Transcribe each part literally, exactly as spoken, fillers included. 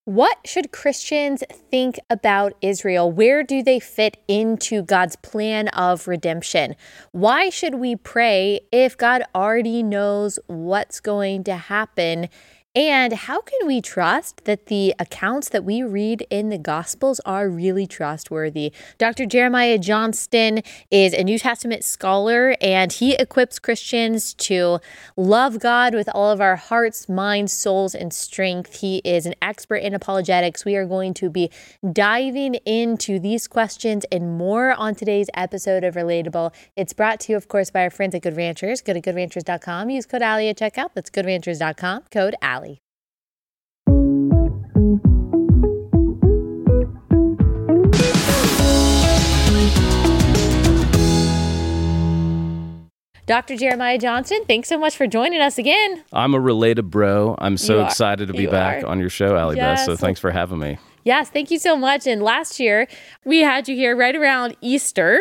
What should Christians think about Israel? Where do they fit into God's plan of redemption? Why should we pray if God already knows what's going to happen? And how can we trust that the accounts that we read in the Gospels are really trustworthy? Doctor Jeremiah Johnston is a New Testament scholar, and he equips Christians to love God with all of our hearts, minds, souls, and strength. He is an expert in apologetics. We are going to be diving into these questions and more on today's episode of Relatable. It's brought to you, of course, by our friends at Good Ranchers. Go to good ranchers dot com. Use code Allie at checkout. That's good ranchers dot com. Code Allie. Doctor Jeremiah Johnston, thanks so much for joining us again. I'm a related bro. I'm so excited to be you back are. on your show, Allie Yes. Beth. So thanks for having me. Yes, thank you so much. And last year, we had you here right around Easter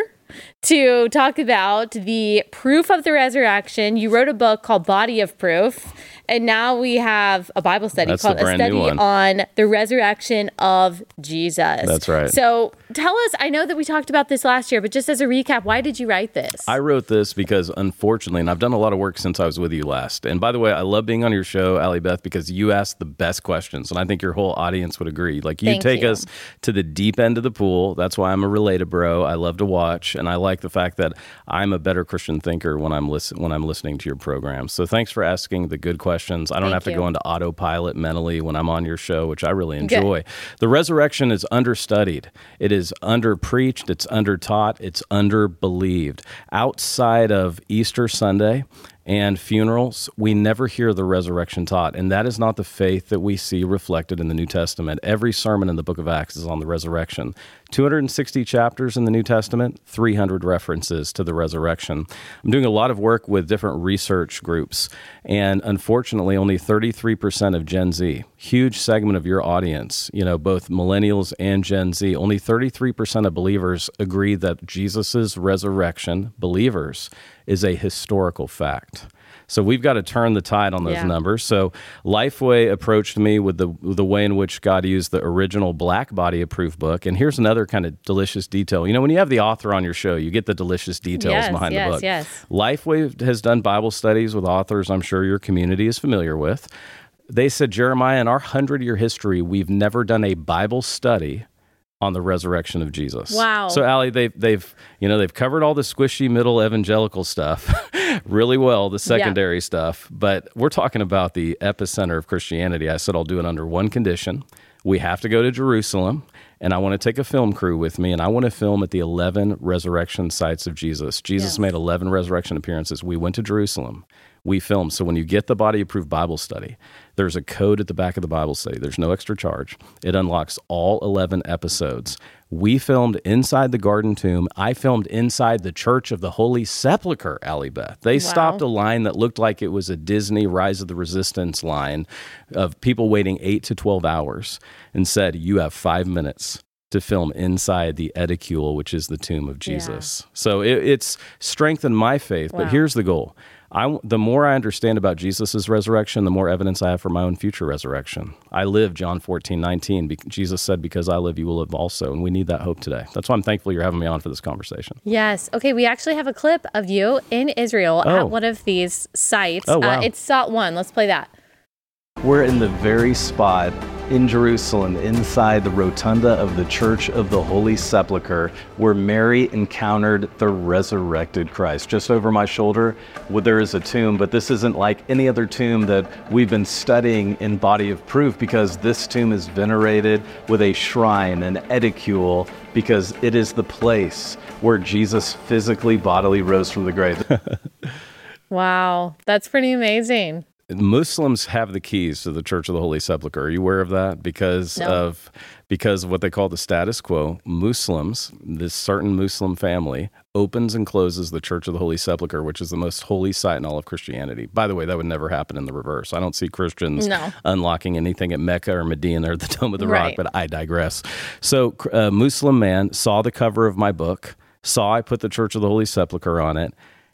to talk about the proof of the resurrection. You wrote a book called Body of Proof, and now we have a Bible study That's called the A brand new Study one. on the Resurrection of Jesus. That's right. So tell us, I know that we talked about this last year, but just as a recap, why did you write this? I wrote this because, unfortunately, and I've done a lot of work since I was with you last. And by the way, I love being on your show, Allie Beth, because you ask the best questions, and I think your whole audience would agree. Like, you Thank take you. us to the deep end of the pool. That's why I'm a related bro. I love to watch, and I like the fact that I'm a better Christian thinker when I'm listen when I'm listening to your program. So thanks for asking the good questions. I don't Thank have to you. go into autopilot mentally when I'm on your show, which I really enjoy. The resurrection is understudied. It is underpreached. It's undertaught. It's underbelieved. Outside of Easter Sunday and funerals, we never hear the resurrection taught. And that is not the faith that we see reflected in the New Testament. Every sermon in the book of Acts is on the resurrection. two hundred sixty chapters in the New Testament, three hundred references to the resurrection. I'm doing a lot of work with different research groups, and unfortunately, only thirty-three percent of Gen Z, huge segment of your audience, you know, both millennials and Gen Z, only thirty-three percent of believers agree that Jesus's resurrection, believers, is a historical fact. So we've got to turn the tide on those Yeah. numbers. So Lifeway approached me with the the way in which God used the original Black Body of Proof book. And here's another kind of delicious detail. You know, when you have the author on your show, you get the delicious details Yes, behind yes, the book. yes. Lifeway has done Bible studies with authors I'm sure your community is familiar with. They said, Jeremiah, in our hundred-year history, we've never done a Bible study on the resurrection of Jesus. Wow. So Allie, they've they've you know they've covered all the squishy middle evangelical stuff really well, the secondary stuff, but we're talking about the epicenter of Christianity. I said I'll do it under one condition. We have to go to Jerusalem, and I want to take a film crew with me, and I want to film at the eleven resurrection sites of Jesus. Jesus Yes. made eleven resurrection appearances. We went to Jerusalem. We filmed. So when you get the Body of Proof Bible study, there's a code at the back of the Bible study. There's no extra charge. It unlocks all eleven episodes. We filmed inside the Garden Tomb. I filmed inside the Church of the Holy Sepulchre, Allie Beth. They Wow. stopped a line that looked like it was a Disney Rise of the Resistance line of people waiting eight to twelve hours and said, you have five minutes to film inside the edicule, which is the tomb of Jesus. So it, it's strengthened my faith, Wow. but here's the goal. I, the more I understand about Jesus' resurrection, the more evidence I have for my own future resurrection. I live, John fourteen nineteen. Be- Jesus said, because I live, you will live also. And we need that hope today. That's why I'm thankful you're having me on for this conversation. Yes. Okay, we actually have a clip of you in Israel Oh. at one of these sites. Oh, wow. Uh, it's Salt One. Let's play that. We're in the very spot in Jerusalem, inside the rotunda of the Church of the Holy Sepulchre, where Mary encountered the resurrected Christ. Just over my shoulder, well, there is a tomb, but this isn't like any other tomb that we've been studying in Body of Proof, because this tomb is venerated with a shrine, an edicule, because it is the place where Jesus physically, bodily rose from the grave. Wow, that's pretty amazing. Muslims have the keys to the Church of the Holy Sepulchre. Are you aware of that? Because No. of because of what they call the status quo, Muslims, this certain Muslim family, opens and closes the Church of the Holy Sepulchre, which is the most holy site in all of Christianity. By the way, that would never happen in the reverse. I don't see Christians No. unlocking anything at Mecca or Medina or the Dome of the Right. Rock, but I digress. So a Muslim man saw the cover of my book, saw I put the Church of the Holy Sepulchre on it,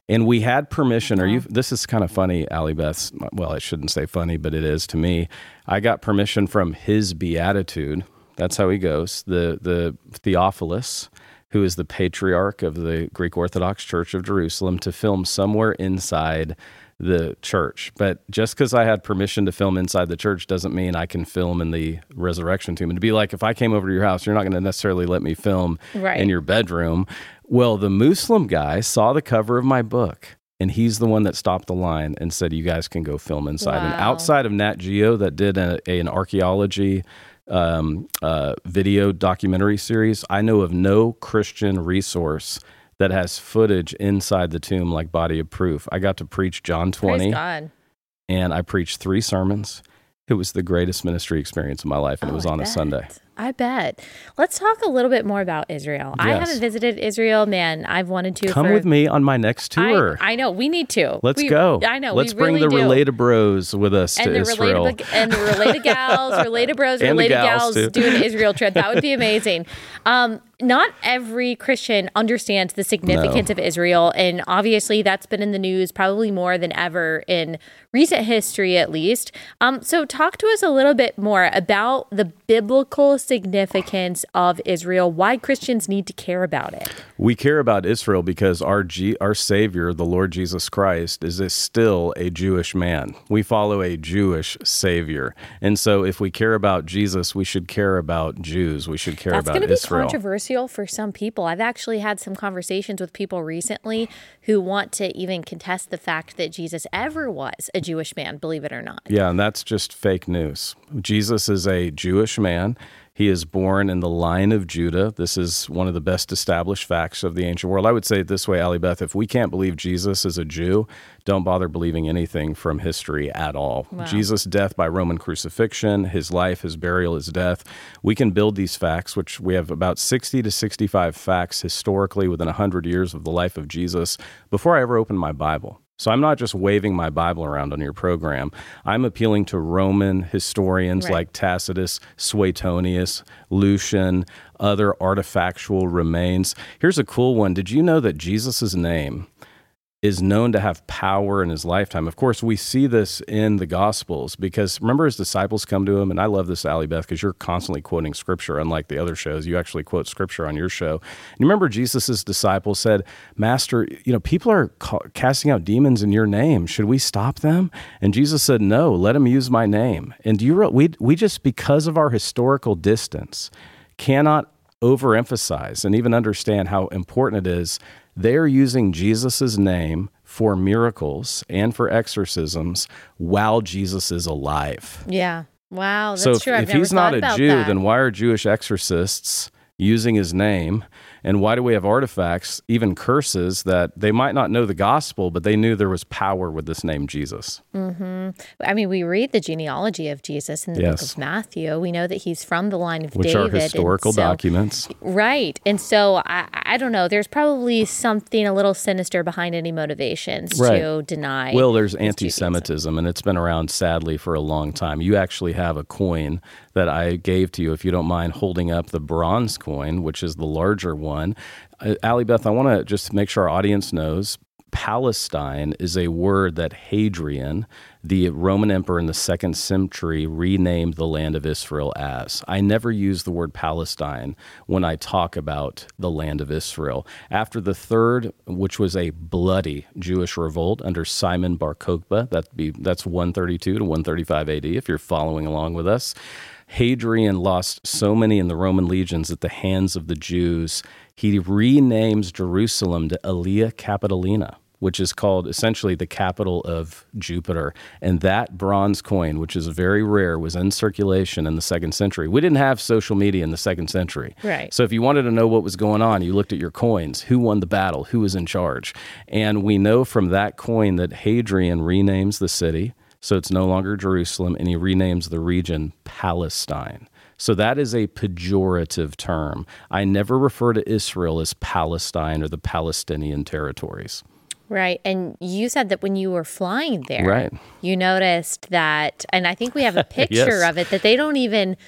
And we had permission. Are you? This is kind of funny, Allie Beth. Well, I shouldn't say funny, but it is to me. I got permission from his beatitude. That's how he goes. The the Theophilus, who is the patriarch of the Greek Orthodox Church of Jerusalem, to film somewhere inside the church. But just because I had permission to film inside the church doesn't mean I can film in the resurrection tomb. And to be like, if I came over to your house, you're not going to necessarily let me film right. in your bedroom. Well, the Muslim guy saw the cover of my book, and he's the one that stopped the line and said, you guys can go film inside. Wow. And outside of Nat Geo that did a, a, an archaeology um, uh, video documentary series, I know of no Christian resource that has footage inside the tomb like Body of Proof. I got to preach John twenty, Praise God. And I preached three sermons. It was the greatest ministry experience of my life, and oh, it was on a Sunday. I bet. Let's talk a little bit more about Israel. Yes. I haven't visited Israel, man. I've wanted to. Come for, with me on my next tour. I, I know. We need to. Let's we, go. I know. Let's we bring really the do. related bros with us and to the Israel. Related, and the related gals, related bros, and related gals, gals do an Israel trip. That would be amazing. Um, not every Christian understands the significance no. of Israel. And obviously, that's been in the news probably more than ever in recent history, at least. Um, so talk to us a little bit more about the biblical significance of Israel, why Christians need to care about it. We care about Israel because our G- our Savior, the Lord Jesus Christ, is a, still a Jewish man. We follow a Jewish Savior. And so if we care about Jesus, we should care about Jews. We should care That's about Israel. That's going to be controversial for some people. I've actually had some conversations with people recently who want to even contest the fact that Jesus ever was a Jewish man, believe it or not. Yeah, and that's just fake news. Jesus is a Jewish man. He is born in the line of Judah. This is one of the best established facts of the ancient world. I would say it this way, Allie Beth, if we can't believe Jesus is a Jew, don't bother believing anything from history at all. Wow. Jesus' death by Roman crucifixion, his life, his burial, his death. We can build these facts, which we have about sixty to sixty-five facts historically within one hundred years of the life of Jesus before I ever opened my Bible. So I'm not just waving my Bible around on your program. I'm appealing to Roman historians right. like Tacitus, Suetonius, Lucian, other artifactual remains. Here's a cool one. Did you know that Jesus' name is known to have power in his lifetime? Of course, we see this in the Gospels because remember his disciples come to him, and I love this, Allie Beth, because you're constantly quoting Scripture, unlike the other shows. You actually quote Scripture on your show. And you remember Jesus' disciples said, Master, you know, people are ca- casting out demons in your name. Should we stop them? And Jesus said, no, let them use my name. And do you re- we we just, because of our historical distance, cannot overemphasize and even understand how important it is. They're using Jesus' name for miracles and for exorcisms while Jesus is alive. Yeah. Wow. That's so if, true. I've if never he's not thought a about Jew, that. then why are Jewish exorcists using his name? And why do we have artifacts, even curses, that they might not know the gospel, but they knew there was power with this name Jesus? Mm-hmm. I mean, we read the genealogy of Jesus in the yes. book of Matthew. We know that he's from the line of Which David. Which are historical so, documents. Right. And so, I, I don't know, there's probably something a little sinister behind any motivations right. to deny. Well, there's anti-Semitism, and it's been around, sadly, for a long time. You actually have a coin that I gave to you, if you don't mind holding up the bronze coin, which is the larger one. Uh, Allie Beth, I want to just make sure our audience knows Palestine is a word that Hadrian, the Roman emperor in the second century, renamed the land of Israel as. I never use the word Palestine when I talk about the land of Israel. After the third, which was a bloody Jewish revolt under Simon Bar Kokhba, that'd be, that's one thirty-two to one thirty-five A D, if you're following along with us, Hadrian lost so many in the Roman legions at the hands of the Jews. He renames Jerusalem to Aelia Capitolina, which is called essentially the capital of Jupiter. And that bronze coin, which is very rare, was in circulation in the second century. We didn't have social media in the second century. Right. So if you wanted to know what was going on, you looked at your coins. Who won the battle? Who was in charge? And we know from that coin that Hadrian renames the city. So it's no longer Jerusalem, and he renames the region Palestine. So that is a pejorative term. I never refer to Israel as Palestine or the Palestinian territories. Right. And you said that when you were flying there, right. you noticed that, and I think we have a picture yes. of it, that they don't even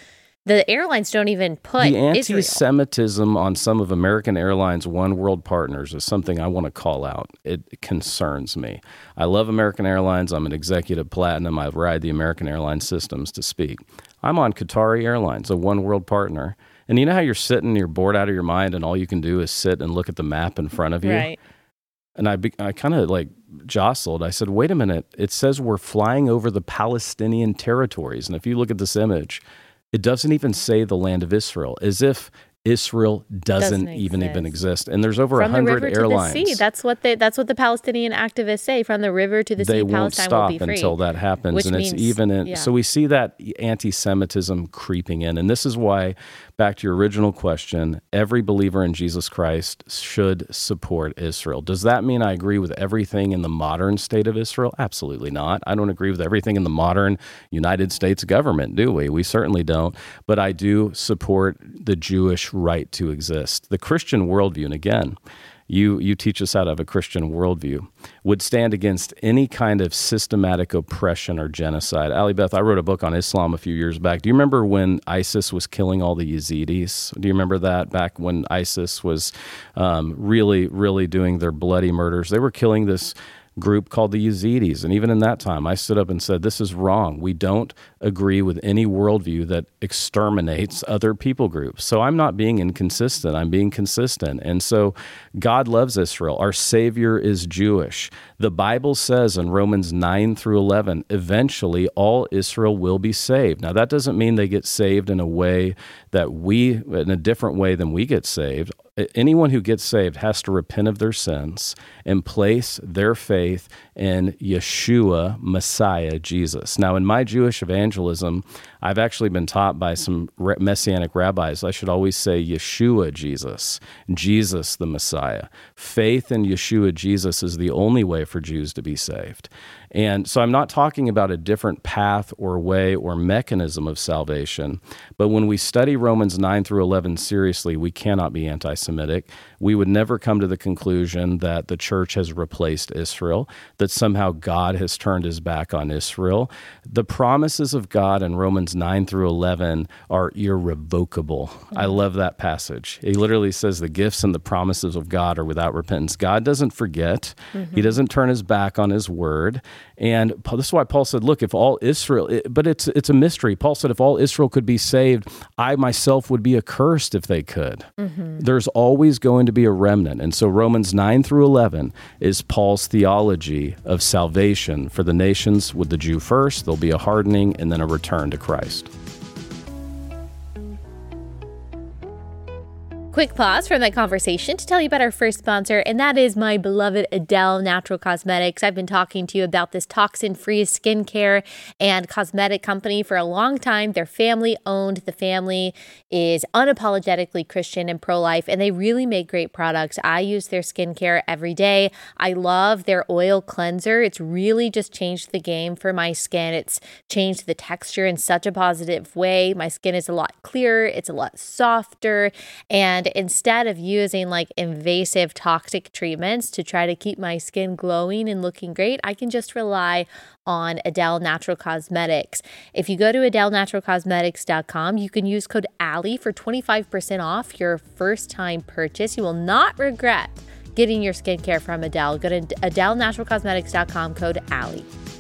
The airlines don't even put the Israel. anti-Semitism on some of American Airlines One World partners is something I want to call out. It concerns me. I love American Airlines. I'm an executive platinum. I ride the American Airlines systems to speak. I'm on Qatari Airlines, a One World partner. And you know how you're sitting, you're bored out of your mind, and all you can do is sit and look at the map in front of you? Right. And I, be, I kind of like jostled. I said, wait a minute. It says we're flying over the Palestinian territories. And if you look at this image, it doesn't even say the land of Israel, as if Israel doesn't, doesn't even exist. even exist. And there's over a hundred airlines. From the river to the sea. That's what they. That's what the Palestinian activists say. From the river to the they sea, won't Palestine stop will be free. Until that happens. Which and means, it's even in, yeah. So we see that anti-Semitism creeping in. And this is why, back to your original question, every believer in Jesus Christ should support Israel. Does that mean I agree with everything in the modern state of Israel? Absolutely not. I don't agree with everything in the modern United States government, do we? We certainly don't. But I do support the Jewish right to exist. The Christian worldview, and again, you you teach us how to have a Christian worldview, would stand against any kind of systematic oppression or genocide. Ali Beth, I wrote a book on Islam a few years back. Do you remember when ISIS was killing all the Yazidis? Do you remember that back when ISIS was um, really, really doing their bloody murders? They were killing this group called the Yazidis. And even in that time, I stood up and said, this is wrong. We don't agree with any worldview that exterminates other people groups. So I'm not being inconsistent. I'm being consistent. And so God loves Israel. Our Savior is Jewish. The Bible says in Romans nine through eleven, eventually all Israel will be saved. Now, that doesn't mean they get saved in a way that we, in a different way than we get saved. Anyone who gets saved has to repent of their sins and place their faith in Yeshua, Messiah, Jesus. Now, in my Jewish evangelism, I've actually been taught by some Messianic rabbis, I should always say Yeshua, Jesus, Jesus, the Messiah. Faith in Yeshua, Jesus is the only way for Jews to be saved. And so I'm not talking about a different path or way or mechanism of salvation, but when we study Romans nine through eleven seriously, we cannot be anti-Semitic. We would never come to the conclusion that the church has replaced Israel, that somehow God has turned his back on Israel. The promises of God in Romans nine through eleven are irrevocable. Mm-hmm. I love that passage. He literally says the gifts and the promises of God are without repentance. God doesn't forget. Mm-hmm. He doesn't turn his back on his word. And this is why Paul said, look, if all Israel, it, but it's it's a mystery. Paul said, if all Israel could be saved, I myself would be accursed if they could. Mm-hmm. There's always going to be a remnant. And so Romans nine through eleven is Paul's theology of salvation for the nations. With the Jew first, there'll be a hardening and then a return to Christ. Quick pause from that conversation to tell you about our first sponsor, and that is my beloved Adele Natural Cosmetics. I've been talking to you about this toxin-free skincare and cosmetic company for a long time. They're family-owned. The family is unapologetically Christian and pro-life, and they really make great products. I use their skincare every day. I love their oil cleanser. It's really just changed the game for my skin. It's changed the texture in such a positive way. My skin is a lot clearer. It's a lot softer, and instead of using like invasive toxic treatments to try to keep my skin glowing and looking great, I can just rely on Adele Natural Cosmetics. If you go to adele natural cosmetics dot com, you can use code Ali for twenty-five percent off your first time purchase. You will not regret getting your skincare from Adele. Go to adele natural cosmetics dot com, code Ali.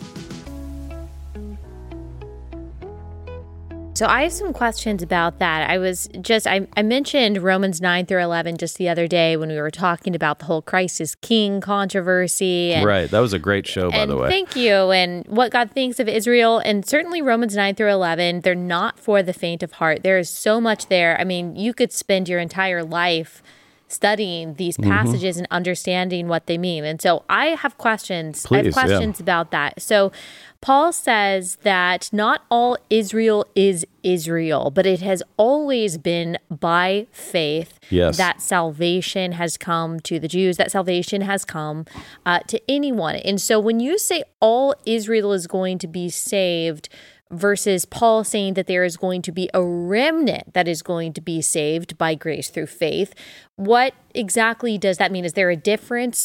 So I have some questions about that. I was just, I, I mentioned Romans nine through eleven just the other day when we were talking about the whole Christ is King controversy. And, right. That was a great show, by the way. Thank you. And what God thinks of Israel. And certainly Romans nine through eleven, they're not for the faint of heart. There is so much there. I mean, you could spend your entire life studying these passages mm-hmm. and understanding what they mean. And so I have questions. Please, I have questions yeah. about that. So Paul says that not all Israel is Israel, but it has always been by faith yes. that salvation has come to the Jews, that salvation has come uh, to anyone. And so when you say all Israel is going to be saved, versus Paul saying that there is going to be a remnant that is going to be saved by grace through faith, what exactly does that mean? Is there a difference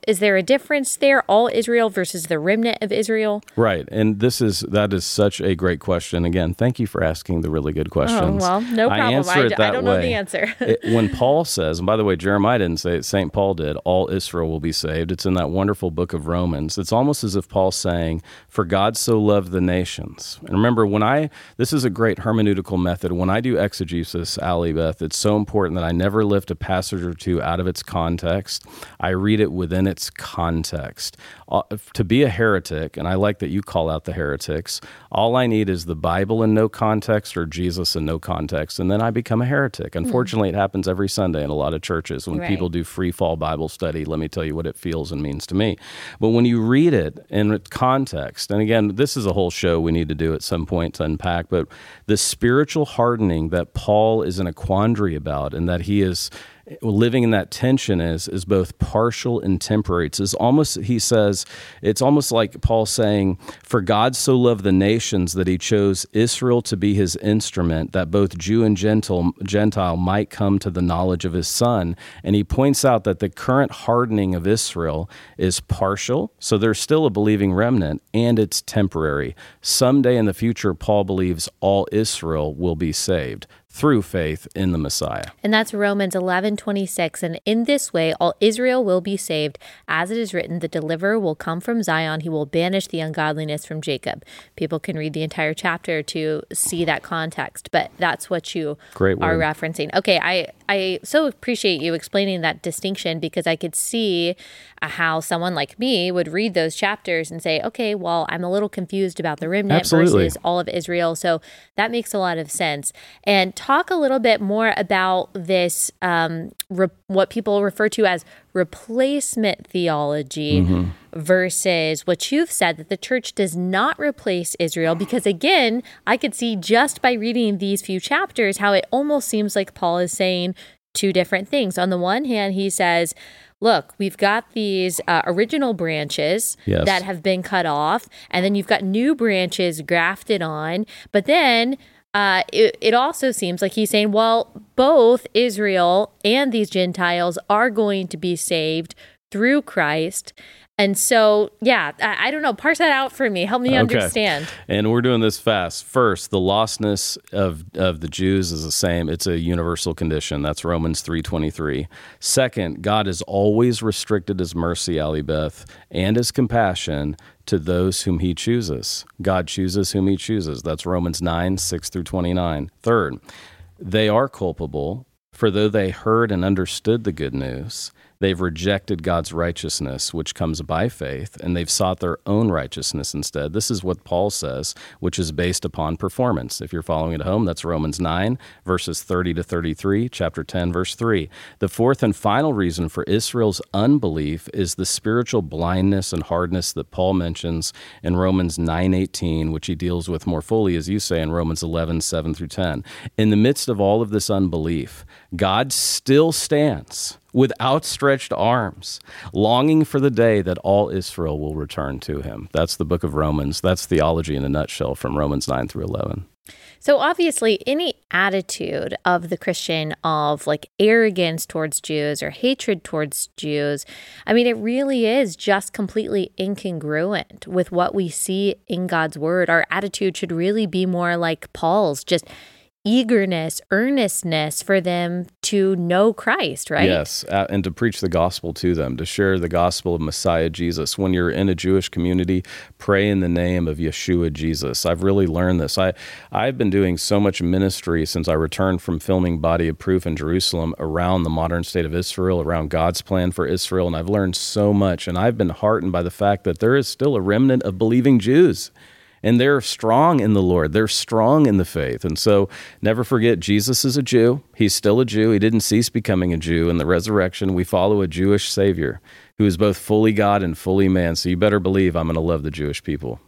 Is there a difference there? All Israel versus the remnant of Israel? Right. And this is, that is such a great question. Again, thank you for asking the really good questions. Oh, well, no problem. I answer I, it that I don't way. know the answer. it, when Paul says, and by the way, Jeremiah didn't say it, Saint Paul did, all Israel will be saved. It's in that wonderful book of Romans. It's almost as if Paul's saying, for God so loved the nations. And remember, when I, this is a great hermeneutical method. When I do exegesis, Allie Beth, it's so important that I never lift a passage or two out of its context. I read it within its context. Uh, to be a heretic, and I like that you call out the heretics, all I need is the Bible in no context or Jesus in no context, and then I become a heretic. Unfortunately, mm. it happens every Sunday in a lot of churches when right. people do free fall Bible study. Let me tell you what it feels and means to me. But when you read it in context, and again, this is a whole show we need to do at some point to unpack, but the spiritual hardening that Paul is in a quandary about, and that he is living in that tension is is both partial and temporary. It's almost, he says, it's almost like Paul saying, for God so loved the nations that he chose Israel to be his instrument, that both Jew and Gentile, Gentile might come to the knowledge of his Son. And he points out that the current hardening of Israel is partial, so there's still a believing remnant, and it's temporary. Someday in the future, Paul believes all Israel will be saved through faith in the Messiah. And that's Romans eleven twenty-six. And in this way, all Israel will be saved. As it is written, the deliverer will come from Zion. He will banish the ungodliness from Jacob. People can read the entire chapter to see that context, but that's what you Great are word. referencing. Okay, I, I so appreciate you explaining that distinction, because I could see how someone like me would read those chapters and say, okay, well, I'm a little confused about the remnant Absolutely. versus all of Israel. So that makes a lot of sense. And talk a little bit more about this, um, re- what people refer to as replacement theology mm-hmm. versus what you've said, that the church does not replace Israel. Because again, I could see just by reading these few chapters how it almost seems like Paul is saying two different things. On the one hand, he says, look, we've got these uh, original branches yes. that have been cut off, and then you've got new branches grafted on. But then uh, it, it also seems like he's saying, well, both Israel and these Gentiles are going to be saved through Christ. And so, yeah, I, I don't know. Parse that out for me. Help me okay. understand. And we're doing this fast. First, the lostness of, of the Jews is the same. It's a universal condition. That's Romans three twenty-three. Second, God has always restricted his mercy, Allie Beth, and his compassion to those whom he chooses. God chooses whom he chooses. That's Romans nine, six through twenty-nine. Third, they are culpable, for though they heard and understood the good news, they've rejected God's righteousness, which comes by faith, and they've sought their own righteousness instead. This is what Paul says, which is based upon performance. If you're following at home, that's Romans nine, verses thirty to thirty-three, chapter ten, verse three. The fourth and final reason for Israel's unbelief is the spiritual blindness and hardness that Paul mentions in Romans nine eighteen, which he deals with more fully, as you say, in Romans eleven, seven through ten. In the midst of all of this unbelief, God still stands with outstretched arms, longing for the day that all Israel will return to him. That's the book of Romans. That's theology in a nutshell from Romans nine through eleven. So obviously, any attitude of the Christian of like arrogance towards Jews or hatred towards Jews, I mean, it really is just completely incongruent with what we see in God's word. Our attitude should really be more like Paul's, just eagerness, earnestness for them to know Christ, right? Yes, uh, and to preach the gospel to them, to share the gospel of Messiah Jesus. When you're in a Jewish community, pray in the name of Yeshua Jesus. I've really learned this. I, I've been doing so much ministry since I returned from filming Body of Proof in Jerusalem around the modern state of Israel, around God's plan for Israel, and I've learned so much, and I've been heartened by the fact that there is still a remnant of believing Jews. And they're strong in the Lord. They're strong in the faith. And so never forget, Jesus is a Jew. He's still a Jew. He didn't cease becoming a Jew. In the resurrection, we follow a Jewish Savior who is both fully God and fully man. So you better believe I'm going to love the Jewish people.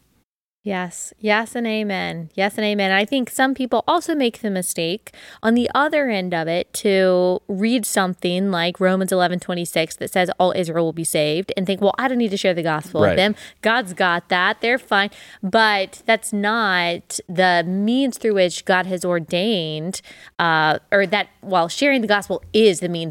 Yes, yes, and amen. Yes, and amen. I think some people also make the mistake on the other end of it to read something like Romans eleven twenty-six that says all Israel will be saved and think, well, I don't need to share the gospel right. with them. God's got that. They're fine. But that's not the means through which God has ordained, uh, or that, well, sharing the gospel is the means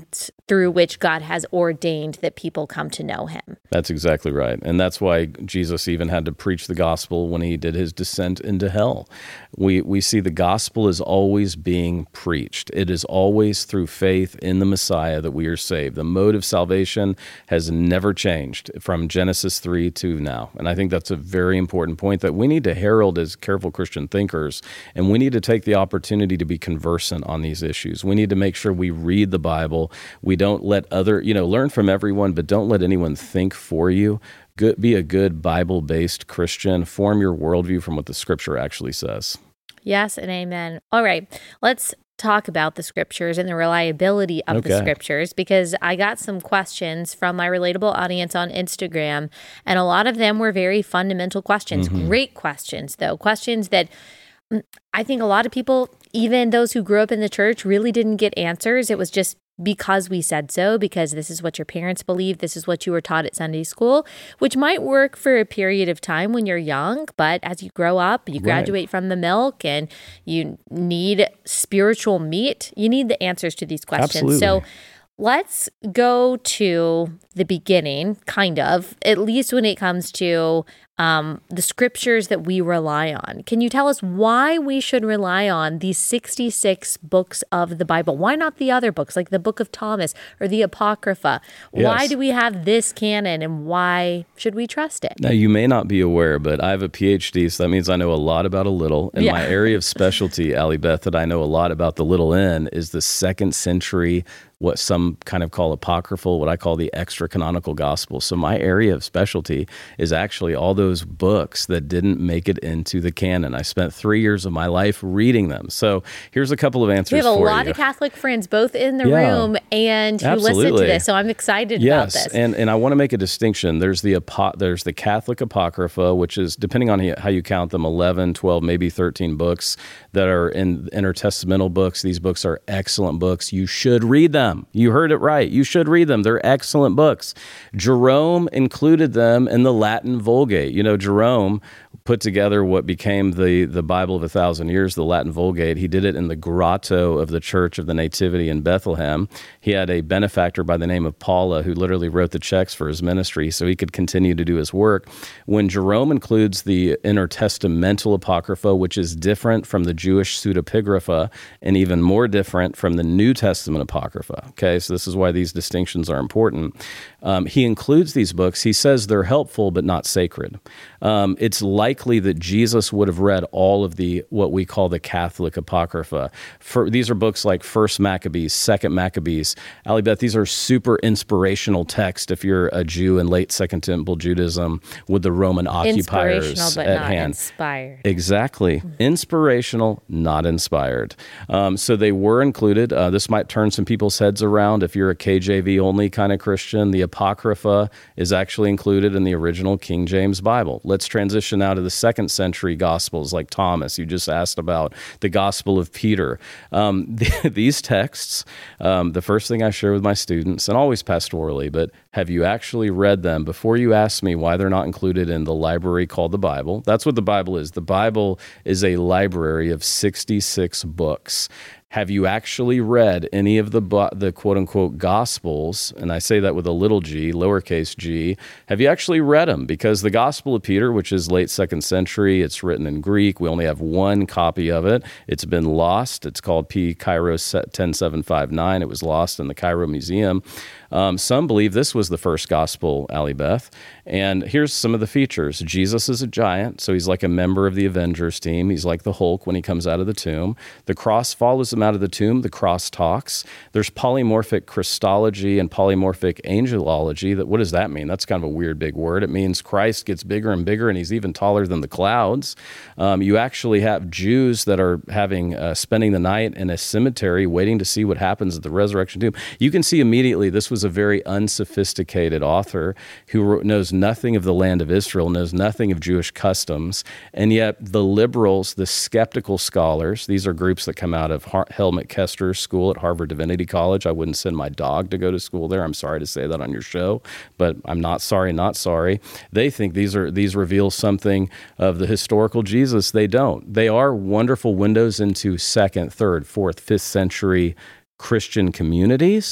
through which God has ordained that people come to know him. That's exactly right. And that's why Jesus even had to preach the gospel when he did his descent into hell. We we see the gospel is always being preached. It is always through faith in the Messiah that we are saved. The mode of salvation has never changed from Genesis three to now. And I think that's a very important point that we need to herald as careful Christian thinkers, and we need to take the opportunity to be conversant on these issues. We need to make sure we read the Bible. We don't let other, you know, learn from everyone, but don't let anyone think for you. Good, be a good Bible-based Christian. Form your worldview from what the Scripture actually says. Yes and amen. All right, let's talk about the Scriptures and the reliability of Okay. the Scriptures, because I got some questions from my relatable audience on Instagram, and a lot of them were very fundamental questions. Mm-hmm. Great questions, though. Questions that mm, I think a lot of people, even those who grew up in the church, really didn't get answers. It was just because we said so, because this is what your parents believe, this is what you were taught at Sunday school, which might work for a period of time when you're young, but as you grow up, you graduate Right. from the milk and you need spiritual meat, you need the answers to these questions. Absolutely. So let's go to the beginning, kind of, at least when it comes to um, the Scriptures that we rely on. Can you tell us why we should rely on these sixty-six books of the Bible? Why not the other books, like the Book of Thomas or the Apocrypha? Why Yes. do we have this canon, and why should we trust it? Now, you may not be aware, but I have a P H D, so that means I know a lot about a little. And Yeah. my area of specialty, Allie Beth, that I know a lot about the little n is the second century, what some kind of call apocryphal, what I call the extra canonical gospel. So my area of specialty is actually all those books that didn't make it into the canon. I spent three years of my life reading them. So here's a couple of answers We have a for lot you. of Catholic friends, both in the Yeah. room and who listen to Absolutely. this. So I'm excited Yes, about this. and and I want to make a distinction. There's the apo- there's the Catholic Apocrypha, which is, depending on how you count them, eleven, twelve, maybe thirteen books that are in intertestamental books. These books are excellent books. You should read them. You heard it right. You should read them. They're excellent books. Jerome included them in the Latin Vulgate. You know, Jerome put together what became the, the Bible of a thousand years, the Latin Vulgate. He did it in the grotto of the Church of the Nativity in Bethlehem. He had a benefactor by the name of Paula who literally wrote the checks for his ministry so he could continue to do his work. When Jerome includes the intertestamental Apocrypha, which is different from the Jewish pseudepigrapha and even more different from the New Testament Apocrypha, okay, so this is why these distinctions are important. Um, he includes these books. He says they're helpful but not sacred. Um, it's likely that Jesus would have read all of the what we call the Catholic Apocrypha. For, these are books like First Maccabees, Second Maccabees. Allie Beth, these are super inspirational texts if you're a Jew in late Second Temple Judaism with the Roman occupiers Inspirational, but at not hand. inspired. Exactly. Inspirational, not inspired. Um, so they were included. Uh, this might turn some people's heads around if you're a K J V only kind of Christian. The Apocrypha is actually included in the original King James Bible. Let's transition now to the second century Gospels like Thomas. You just asked about the Gospel of Peter. Um, th- these texts, um, the first thing I share with my students, and always pastorally, but have you actually read them before you ask me why they're not included in the library called the Bible? That's what the Bible is. The Bible is a library of sixty-six books. Have you actually read any of the the quote-unquote Gospels? And I say that with a little g, lowercase g. Have you actually read them? Because the Gospel of Peter, which is late second century, it's written in Greek. We only have one copy of it. It's been lost. It's called P. Kairos ten seven five nine. It was lost in the Cairo Museum. Um, some believe this was the first gospel, Allie Beth. And here's some of the features. Jesus is a giant, so he's like a member of the Avengers team. He's like the Hulk when he comes out of the tomb. The cross follows him out of the tomb. The cross talks. There's polymorphic Christology and polymorphic angelology. That, what does that mean? That's kind of a weird big word. It means Christ gets bigger and bigger, and he's even taller than the clouds. Um, you actually have Jews that are having uh, spending the night in a cemetery waiting to see what happens at the resurrection tomb. You can see immediately this was a very unsophisticated author who wrote, knows nothing of the land of Israel, knows nothing of Jewish customs, and yet the liberals, the skeptical scholars, these are groups that come out of Har- Helmut Kester's school at Harvard Divinity College. I wouldn't send my dog to go to school there. I'm sorry to say that on your show, but I'm not sorry, not sorry. They think these are these reveal something of the historical Jesus. They don't. They are wonderful windows into second, third, fourth, fifth century Christian communities,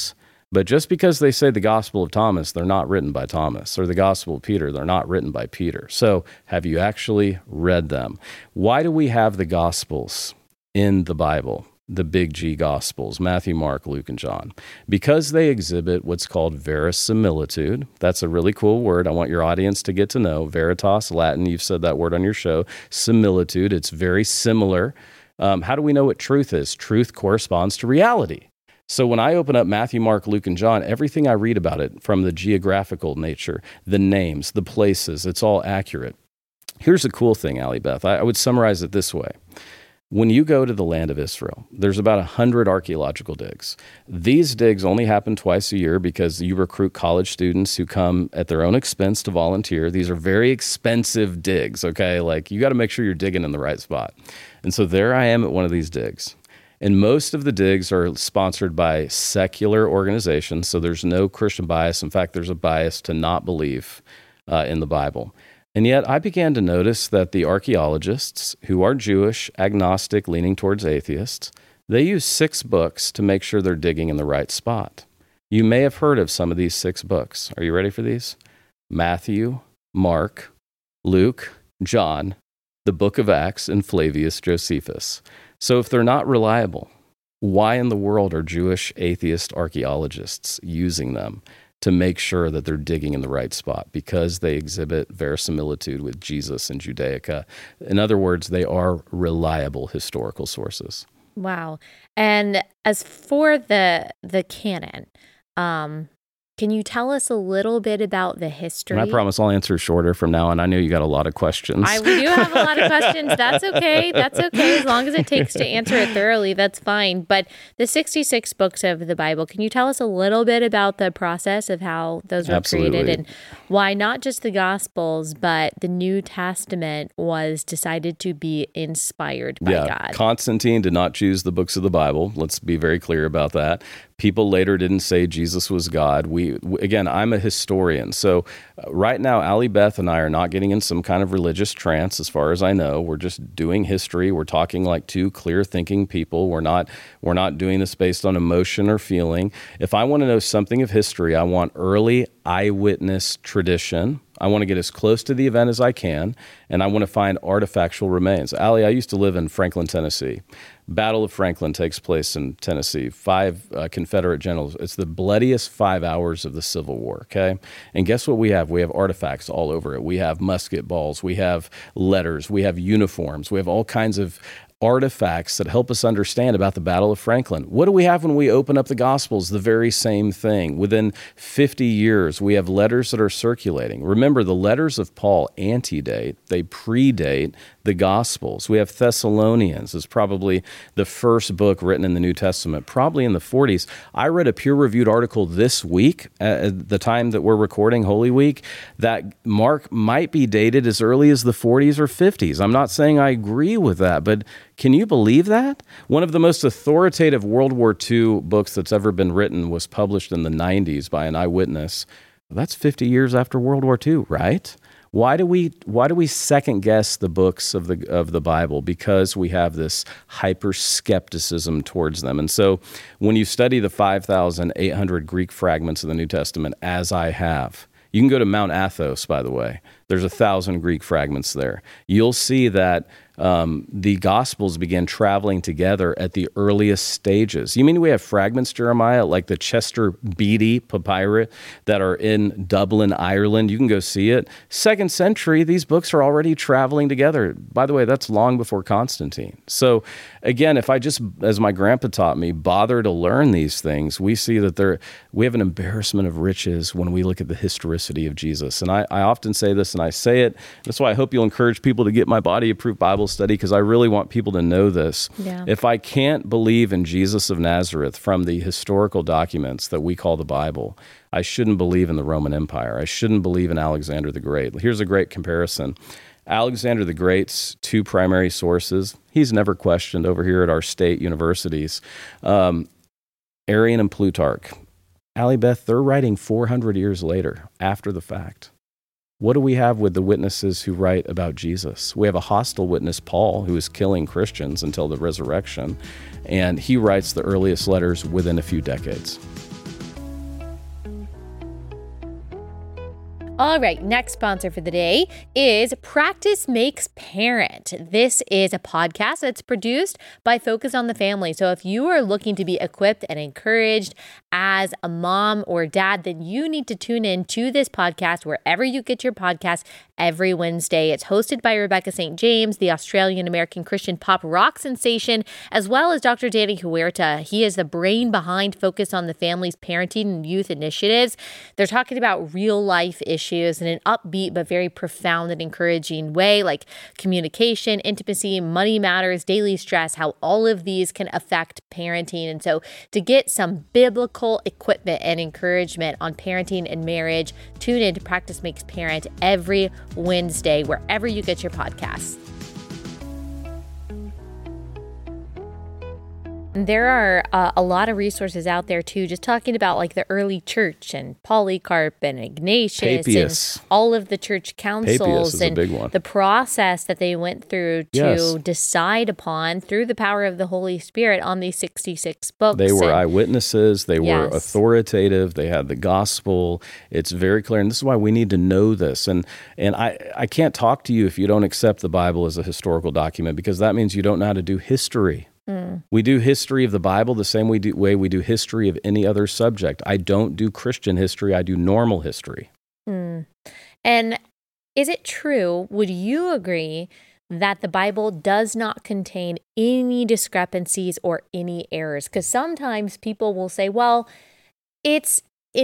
But just because they say the Gospel of Thomas, they're not written by Thomas, or the Gospel of Peter, they're not written by Peter. So have you actually read them? Why do we have the Gospels in the Bible? The big G Gospels, Matthew, Mark, Luke, and John, because they exhibit what's called verisimilitude. That's a really cool word. I want your audience to get to know. Veritas, Latin, you've said that word on your show. Similitude, it's very similar. Um, how do we know what truth is? Truth corresponds to reality. So when I open up Matthew, Mark, Luke, and John, everything I read about it, from the geographical nature, the names, the places, it's all accurate. Here's a cool thing, Allie Beth. I, I would summarize it this way. When you go to the land of Israel, there's about one hundred archaeological digs. These digs only happen twice a year because you recruit college students who come at their own expense to volunteer. These are very expensive digs, okay? Like, you got to make sure you're digging in the right spot. And so there I am at one of these digs. And most of the digs are sponsored by secular organizations, so there's no Christian bias. In fact, there's a bias to not believe uh, in the Bible. And yet I began to notice that the archaeologists, who are Jewish, agnostic, leaning towards atheists, they use six books to make sure they're digging in the right spot. You may have heard of some of these six books. Are you ready for these? Matthew, Mark, Luke, John, the book of Acts, and Flavius Josephus. So if they're not reliable, why in the world are Jewish atheist archaeologists using them to make sure that they're digging in the right spot? Because they exhibit verisimilitude with Jesus and Judaica. In other words, they are reliable historical sources. Wow. And as for the the canon, um, can you tell us a little bit about the history? And I promise I'll answer shorter from now on. I know you got a lot of questions. I we do have a lot of questions. That's okay. That's okay. As long as it takes to answer it thoroughly, that's fine. But the sixty-six books of the Bible, can you tell us a little bit about the process of how those were Absolutely. created and why not just the Gospels, but the New Testament was decided to be inspired by yeah. God? Constantine did not choose the books of the Bible. Let's be very clear about that. People later didn't say Jesus was God. We, again, I'm a historian. So uh, right now, Allie Beth and I are not getting in some kind of religious trance, as far as I know. We're just doing history. We're talking like two clear-thinking people. We're not, we're not doing this based on emotion or feeling. If I want to know something of history, I want early eyewitness tradition. I want to get as close to the event as I can, and I want to find artifactual remains. Allie, I used to live in Franklin, Tennessee. Battle of Franklin takes place in Tennessee. Five uh, Confederate generals. It's the bloodiest five hours of the Civil War, okay? And guess what we have? We have artifacts all over it. We have musket balls. We have letters. We have uniforms. We have all kinds of artifacts that help us understand about the Battle of Franklin. What do we have when we open up the Gospels? The very same thing. Within fifty years, we have letters that are circulating. Remember, the letters of Paul antedate, they predate the Gospels. We have Thessalonians is probably the first book written in the New Testament, probably in the forties. I read a peer-reviewed article this week, at the time that we're recording Holy Week, that Mark might be dated as early as the forties or fifties. I'm not saying I agree with that, but can you believe that? One of the most authoritative World War Two books that's ever been written was published in the nineties by an eyewitness. That's fifty years after World War Two, right? Why do we why do we second guess the books of the of the Bible? Because we have this hyper skepticism towards them. And so when you study the five thousand eight hundred Greek fragments of the New Testament, as I have, you can go to Mount Athos, by the way. There's a thousand Greek fragments there. You'll see that um, the Gospels began traveling together at the earliest stages. You mean we have fragments, Jeremiah, like the Chester Beatty papyrus that are in Dublin, Ireland? You can go see it. Second century, these books are already traveling together. By the way, that's long before Constantine. So again, if I just, as my grandpa taught me, bother to learn these things, we see that there we have an embarrassment of riches when we look at the historicity of Jesus. And I, I often say this, and I say it. That's why I hope you'll encourage people to get my Body of Proof Bible study, because I really want people to know this. Yeah. If I can't believe in Jesus of Nazareth from the historical documents that we call the Bible, I shouldn't believe in the Roman Empire. I shouldn't believe in Alexander the Great. Here's a great comparison. Alexander the Great's two primary sources, he's never questioned over here at our state universities, um, Arrian and Plutarch. Allie Beth, they're writing four hundred years later, after the fact. What do we have with the witnesses who write about Jesus? We have a hostile witness, Paul, who is killing Christians until the resurrection, and he writes the earliest letters within a few decades. All right, next sponsor for the day is Practice Makes Parent. This is a podcast that's produced by Focus on the Family. So if you are looking to be equipped and encouraged as a mom or dad, then you need to tune in to this podcast wherever you get your podcast every Wednesday. It's hosted by Rebecca Saint James, the Australian-American Christian pop rock sensation, as well as Doctor Danny Huerta. He is the brain behind Focus on the Family's parenting and youth initiatives. They're talking about real-life issues in an upbeat but very profound and encouraging way, like communication, intimacy, money matters, daily stress, how all of these can affect parenting. And so to get some biblical equipment and encouragement on parenting and marriage, tune in to Practice Makes Parent every Wednesday, wherever you get your podcasts. There are uh, a lot of resources out there too, just talking about like the early church and Polycarp and Ignatius Papias. and all of the church councils Papias is a and big one. the process that they went through to Yes. decide upon through the power of the Holy Spirit on these sixty-six books. They were And- eyewitnesses. They were Yes. authoritative. They had the gospel. It's very clear. And this is why we need to know this. And and I, I can't talk to you if you don't accept the Bible as a historical document, because that means you don't know how to do history. Mm. We do history of the Bible the same way, do, way we do history of any other subject. I don't do Christian history. I do normal history. Mm. And is it true, would you agree that the Bible does not contain any discrepancies or any errors? Because sometimes people will say, well, it's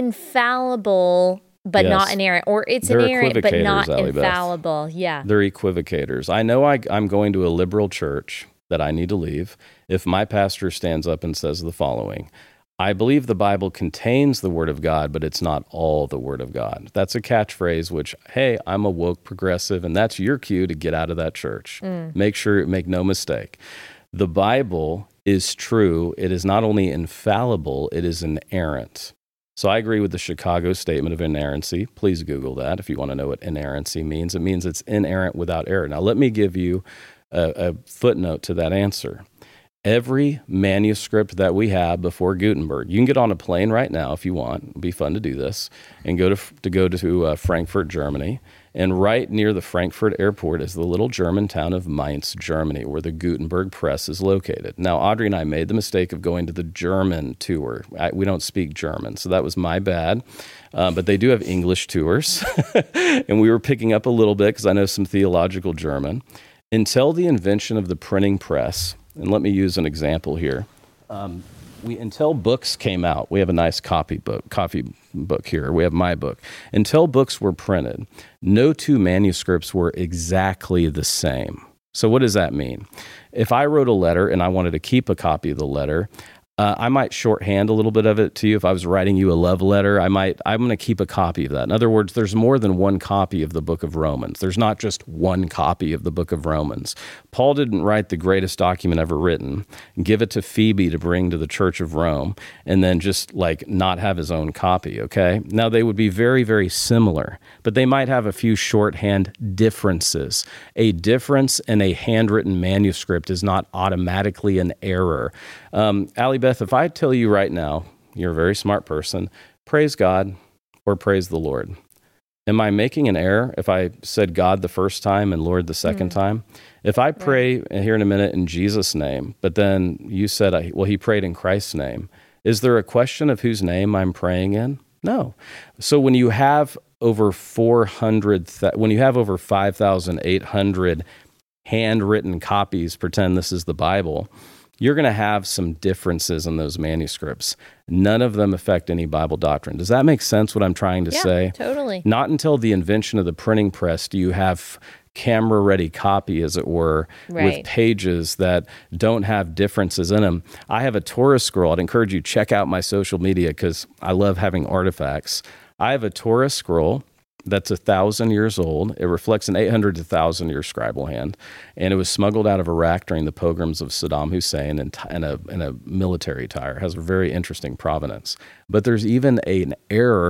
infallible, but Yes. not inerrant, or it's They're inerrant, but equivocators, not Ally Beth. infallible. Yeah. They're equivocators. I know I, I'm going to a liberal church that I need to leave if my pastor stands up and says the following: I believe the Bible contains the Word of God, but it's not all the Word of God. That's a catchphrase, which, hey, I'm a woke progressive, and that's your cue to get out of that church. Mm. Make sure, make no mistake. The Bible is true. It is not only infallible, it is inerrant. So I agree with the Chicago Statement of Inerrancy. Please Google that if you want to know what inerrancy means. It means it's inerrant without error. Now, let me give you a, a footnote to that answer. Every manuscript that we have before Gutenberg, you can get on a plane right now if you want. It'd be fun to do this, and go to to go to uh, Frankfurt, Germany. And right near the Frankfurt airport is the little German town of Mainz, Germany, where the Gutenberg Press is located. Now, Audrey and I made the mistake of going to the German tour. I, we don't speak German, so that was my bad. Uh, but they do have English tours, and we were picking up a little bit because I know some theological German. Until the invention of the printing press, and let me use an example here. Um, we until books came out, we have a nice copy book, coffee book here. We have my book. Until books were printed, no two manuscripts were exactly the same. So what does that mean? If I wrote a letter and I wanted to keep a copy of the letter, Uh, I might shorthand a little bit of it to you. If I was writing you a love letter, I might, I'm going to keep a copy of that. In other words, there's more than one copy of the book of Romans. There's not just one copy of the book of Romans. Paul didn't write the greatest document ever written, give it to Phoebe to bring to the Church of Rome, and then just like not have his own copy, okay? Now, they would be very, very similar, but they might have a few shorthand differences. A difference in a handwritten manuscript is not automatically an error. Um, Ally Beth, if I tell you right now, you're a very smart person, praise God or praise the Lord. Am I making an error if I said God the first time and Lord the second mm. time? If I pray right. here in a minute in Jesus' name, but then you said, well, he prayed in Christ's name, is there a question of whose name I'm praying in? No. So when you have over four hundred, th- when you have over five thousand eight hundred handwritten copies, pretend this is the Bible, you're going to have some differences in those manuscripts. None of them affect any Bible doctrine. Does that make sense, what I'm trying to yeah, say? Totally. Not until the invention of the printing press do you have camera-ready copy, as it were, right. with pages that don't have differences in them. I have a Torah scroll. I'd encourage you to check out my social media because I love having artifacts. I have a Torah scroll that's a thousand years old. It reflects an eight hundred to one thousand year scribal hand, and it was smuggled out of Iraq during the pogroms of Saddam Hussein in, t- in, a, in a military attire. It has a very interesting provenance. But there's even a, an error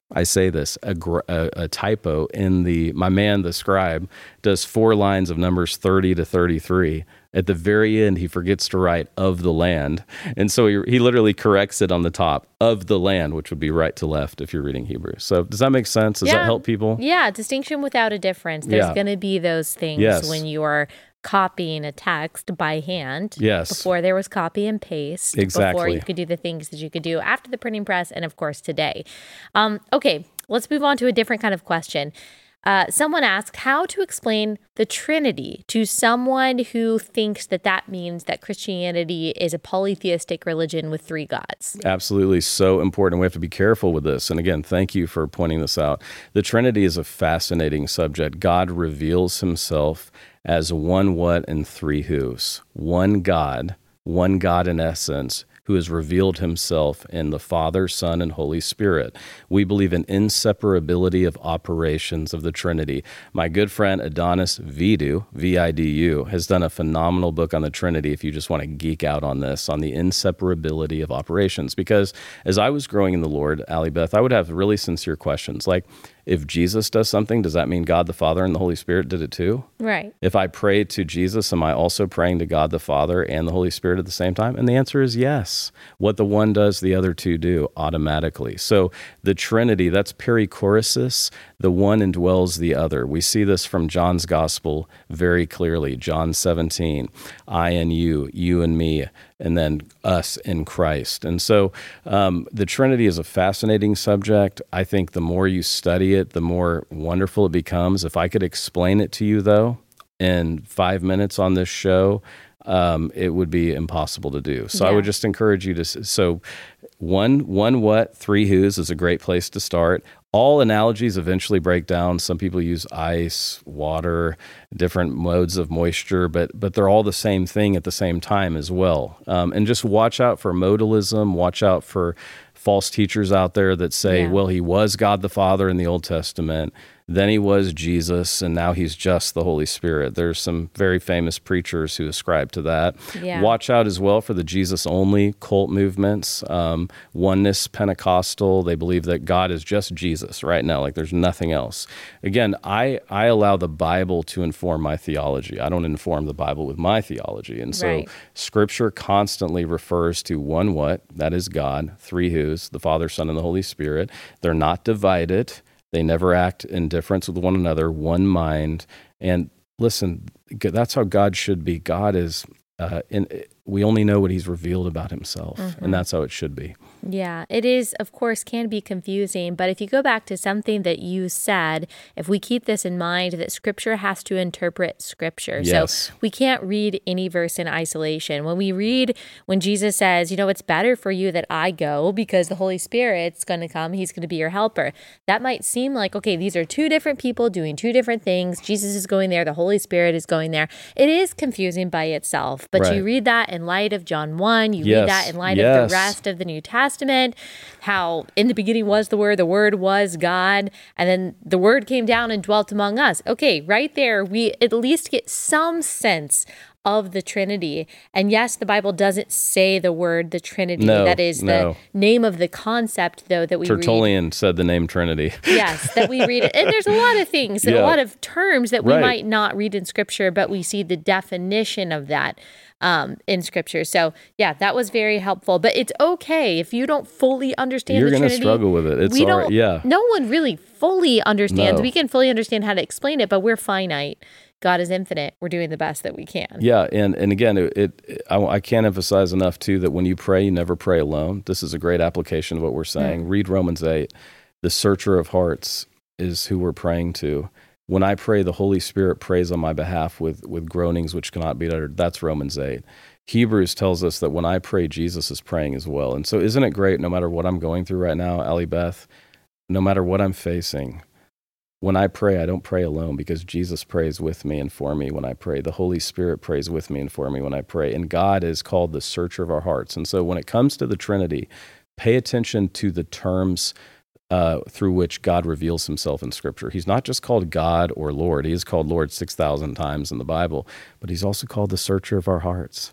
I say this, a, gr- a, a typo in the, my man, the scribe, does four lines of Numbers thirty to thirty-three. At the very end, he forgets to write of the land. And so he, he literally corrects it on the top, of the land, which would be right to left if you're reading Hebrew. So does that make sense? Does yeah. that help people? Yeah, distinction without a difference. There's Yeah. going to be those things Yes. when you are copying a text by hand. Yes. Before there was copy and paste. Exactly. Before you could do the things that you could do after the printing press and, of course, today. Um, okay, let's move on to a different kind of question. Uh, someone asked how to explain the Trinity to someone who thinks that that means that Christianity is a polytheistic religion with three gods. Absolutely. So important. We have to be careful with this. And again, thank you for pointing this out. The Trinity is a fascinating subject. God reveals himself as one what and three whos. One God, one God in essence, who has revealed himself in the Father, Son, and Holy Spirit. We believe in inseparability of operations of the Trinity. My good friend Adonis Vidu, V I D U, has done a phenomenal book on the Trinity if you just want to geek out on this, on the inseparability of operations. Because as I was growing in the Lord, Allie Beth, I would have really sincere questions like, if Jesus does something, does that mean God the Father and the Holy Spirit did it too? Right. If I pray to Jesus, am I also praying to God the Father and the Holy Spirit at the same time? And the answer is yes. What the one does, the other two do automatically. So the Trinity, that's perichoresis. The one indwells the other. We see this from John's Gospel very clearly. John seventeen, I and you, you and me, and then us in Christ. And so um, the Trinity is a fascinating subject. I think the more you study it, the more wonderful it becomes. If I could explain it to you, though, in five minutes on this show, um, it would be impossible to do. So Yeah. I would just encourage you to, so one, one what, three whos is a great place to start. All analogies eventually break down. Some people use ice, water, different modes of moisture, but but they're all the same thing at the same time as well. Um, and just watch out for modalism. Watch out for false teachers out there that say, Yeah. well, he was God the Father in the Old Testament, then he was Jesus, and now he's just the Holy Spirit. There's some very famous preachers who ascribe to that. Yeah. Watch out as well for the Jesus-only cult movements. Um, oneness Pentecostal, they believe that God is just Jesus right now, like there's nothing else. Again, I, I allow the Bible to inform my theology. I don't inform the Bible with my theology. And so Right. Scripture constantly refers to one what, that is God, three whos, the Father, Son, and the Holy Spirit. They're not divided. They never act in difference with one another, one mind. And listen, that's how God should be. God is, uh, in, we only know what he's revealed about himself, Mm-hmm. and that's how it should be. Yeah, it is, of course, can be confusing. But if you go back to something that you said, if we keep this in mind, that Scripture has to interpret Scripture. Yes. So we can't read any verse in isolation. When we read, when Jesus says, you know, it's better for you that I go because the Holy Spirit's going to come, he's going to be your helper. That might seem like, okay, these are two different people doing two different things. Jesus is going there, the Holy Spirit is going there. It is confusing by itself. But Right. you read that in light of John one, you Yes. read that in light of Yes. the rest of the New Testament, how in the beginning was the Word, the Word was God, and then the Word came down and dwelt among us. Okay, right there, we at least get some sense of the Trinity. And yes, the Bible doesn't say the word the Trinity. No, that is no. the name of the concept, though, that we read. Tertullian said the name Trinity. Yes, that we read it. And there's a lot of things, Yeah. a lot of terms that we Right. might not read in Scripture, but we see the definition of that um, in Scripture. So, yeah, that was very helpful. But it's okay if you don't fully understand You're the gonna Trinity. struggle with it. It's we all right. don't, Yeah. No one really fully understands. No. We can fully understand how to explain it, but we're finite. God is infinite. We're doing the best that we can. Yeah, and, and again, it, it I, I can't emphasize enough, too, that when you pray, you never pray alone. This is a great application of what we're saying. Mm. Read Romans eight. The searcher of hearts is who we're praying to. When I pray, the Holy Spirit prays on my behalf with, with groanings which cannot be uttered. That's Romans eight. Hebrews tells us that when I pray, Jesus is praying as well. And so isn't it great, no matter what I'm going through right now, Allie Beth, no matter what I'm facing, when I pray, I don't pray alone because Jesus prays with me and for me when I pray. The Holy Spirit prays with me and for me when I pray. And God is called the searcher of our hearts. And so when it comes to the Trinity, pay attention to the terms uh, through which God reveals himself in Scripture. He's not just called God or Lord. He is called Lord six thousand times in the Bible, but he's also called the searcher of our hearts.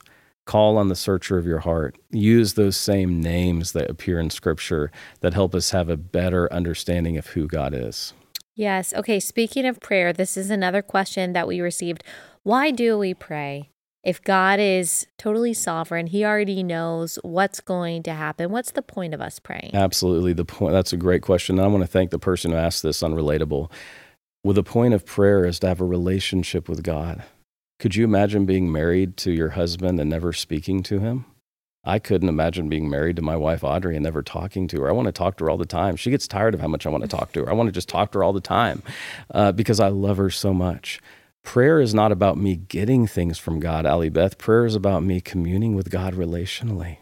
Call on the searcher of your heart. Use those same names that appear in Scripture that help us have a better understanding of who God is. Yes. Okay, speaking of prayer, this is another question that we received. Why do we pray? If God is totally sovereign, he already knows what's going to happen. What's the point of us praying? Absolutely. The point. That's a great question. And I want to thank the person who asked this on Relatable. Well, the point of prayer is to have a relationship with God. Could you imagine being married to your husband and never speaking to him? I couldn't imagine being married to my wife, Audrey, and never talking to her. I want to talk to her all the time. She gets tired of how much I want to talk to her. I want to just talk to her all the time uh, because I love her so much. Prayer is not about me getting things from God, Allie Beth. Prayer is about me communing with God relationally.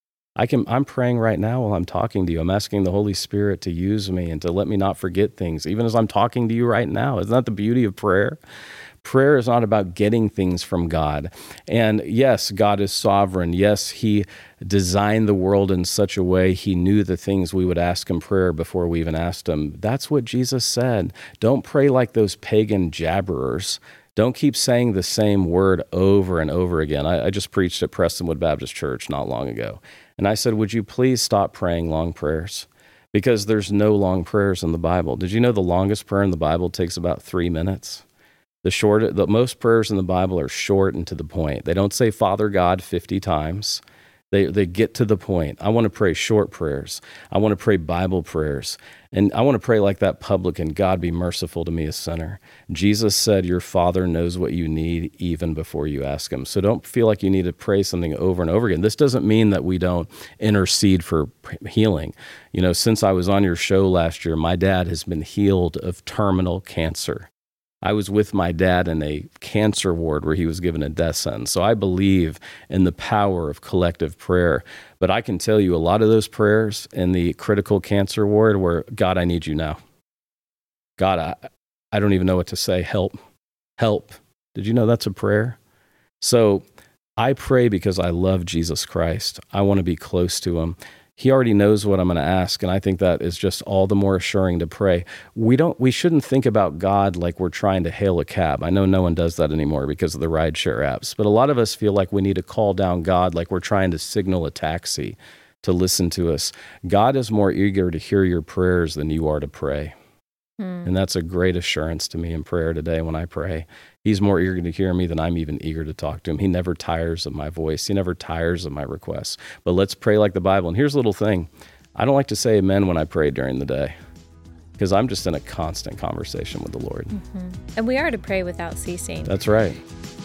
I can, I'm praying right now while I'm talking to you. I'm asking the Holy Spirit to use me and to let me not forget things, even as I'm talking to you right now. Isn't that the beauty of prayer? Prayer is not about getting things from God. And yes, God is sovereign. Yes, he designed the world in such a way he knew the things we would ask in prayer before we even asked him. That's what Jesus said. Don't pray like those pagan jabberers. Don't keep saying the same word over and over again. I, I just preached at Prestonwood Baptist Church not long ago. And I said, would you please stop praying long prayers? Because there's no long prayers in the Bible. Did you know the longest prayer in the Bible takes about three minutes? The short, the most prayers in the Bible are short and to the point. They don't say Father God fifty times. They they get to the point. I want to pray short prayers. I want to pray Bible prayers. And I want to pray like that publican, God be merciful to me, a sinner. Jesus said your Father knows what you need even before you ask him. So don't feel like you need to pray something over and over again. This doesn't mean that we don't intercede for healing. You know, since I was on your show last year, my dad has been healed of terminal cancer. I was with my dad in a cancer ward where he was given a death sentence. So I believe in the power of collective prayer. But I can tell you a lot of those prayers in the critical cancer ward were, God, I need you now. God, I, I don't even know what to say. Help, help. Did you know that's a prayer? So I pray because I love Jesus Christ. I want to be close to him. He already knows what I'm going to ask, and I think that is just all the more assuring to pray. We don't, we shouldn't think about God like we're trying to hail a cab. I know no one does that anymore because of the rideshare apps, but a lot of us feel like we need to call down God like we're trying to signal a taxi to listen to us. God is more eager to hear your prayers than you are to pray. Hmm. And that's a great assurance to me in prayer today when I pray. He's more eager to hear me than I'm even eager to talk to him. He never tires of my voice. He never tires of my requests. But let's pray like the Bible. And here's a little thing. I don't like to say amen when I pray during the day because I'm just in a constant conversation with the Lord. Mm-hmm. And we are to pray without ceasing. That's right.